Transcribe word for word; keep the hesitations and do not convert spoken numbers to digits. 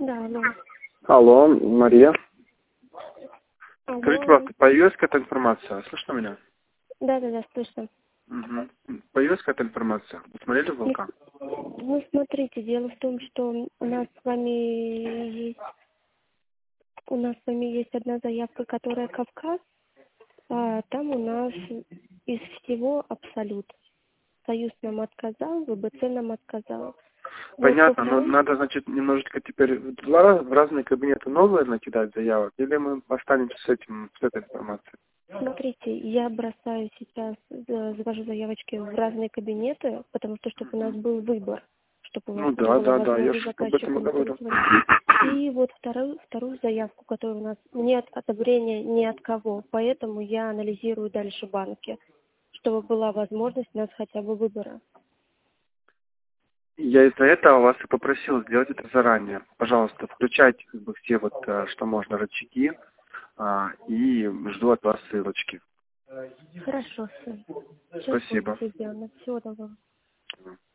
Да, алло. Алло, Мария. Алло. Скажите, пожалуйста, появилась какая-то информация? Слышно меня? Да, да, да, слышно. Угу. Появилась какая-то информация? Вы смотрели Ну, «Вулкан»? ну, смотрите, дело в том, что у нас с вами есть, у нас с вами есть одна заявка, которая Кавказ, а там у нас из всего абсолют. Союз нам отказал, ВБЦ нам отказал. Вот по Понятно, но второй, надо, значит, немножечко теперь в два- в разные кабинеты новые накидать заявок, или мы останемся с этим, с этой информацией? смотрите, я бросаю сейчас, э, завожу заявочки в разные кабинеты, потому что, чтобы у нас был выбор, чтобы у нас Ну тоже да, была да, да, я возможность же об этом заказчику и говорю. удовлетворить. И вот вторую, вторую заявку, которая у нас нет одобрения ни от кого, поэтому я анализирую дальше банки, чтобы была возможность у нас хотя бы выбора. Я из-за этого вас и попросил сделать это заранее. Пожалуйста, включайте как бы все вот, э, что можно, рычаги, а, и жду от вас ссылочки. Хорошо, сын. Сейчас Спасибо. все сделано. Всего доброго.